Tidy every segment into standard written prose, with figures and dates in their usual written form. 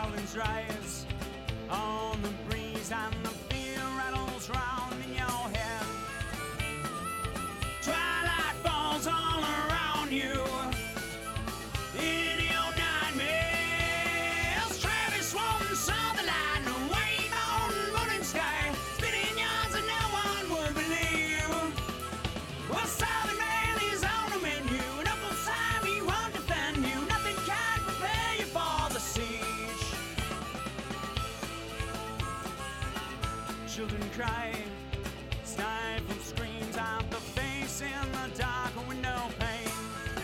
Goblins rise on the breeze and the fear rattles round in your head. Twilight falls all around you in your nightmares. Travis Walton saw the light and wave on moon and sky, spinning yarns that no one would believe. Well, Southern Man is on the menu, and Uncle Sam, he won't defend you. Nothing can prepare you for the siege. Children cry, stifled screams out the face in the dark window pane.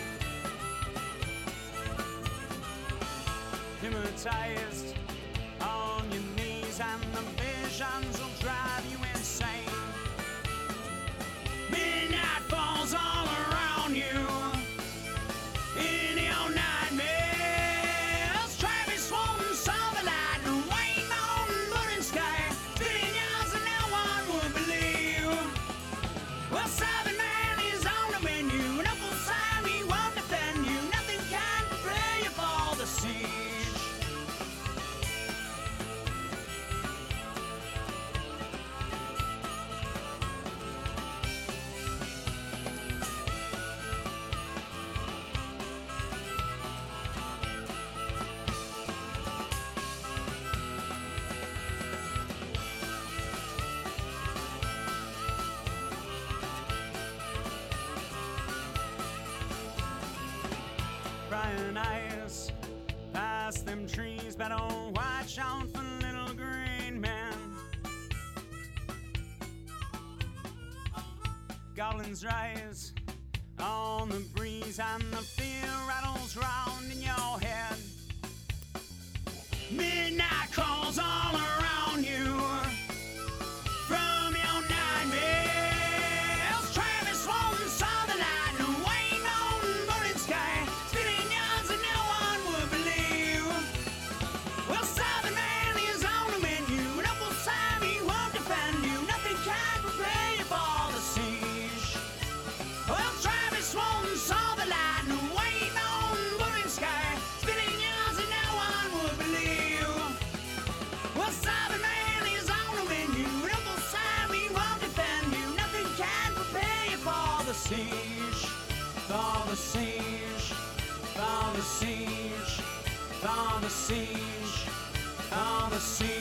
Hypnotized on your knees, and the visions will drive you insane. Midnight falls all around you in your nightmares. Travis Walton saw the light and waved on moon and sky, spitting yarns that no one would believe. Well, Southern Man is on the menu, and Uncle Sam, he won't defend you. Nothing can prepare you for the siege. Prying eyes past them trees, better watch out for little green men. Goblins rise on the breeze and the fear rattles round in your head. Midnight crawls all around you from your nightmares. Travis Walton saw the light and waved on moon and sky, spitting yarns that no one would believe. Well, Southern Man is on the menu, and Uncle Sam, he won't defend you. Nothing can prepare you for the siege. Well, Travis Walton saw the light and waved on moon and sky, spitting yarns that no one would believe. Well, Southern Man is on the menu, and Uncle Sam, he won't defend you. Nothing can prepare you for the siege, for the siege, for the siege, for the siege, for the siege.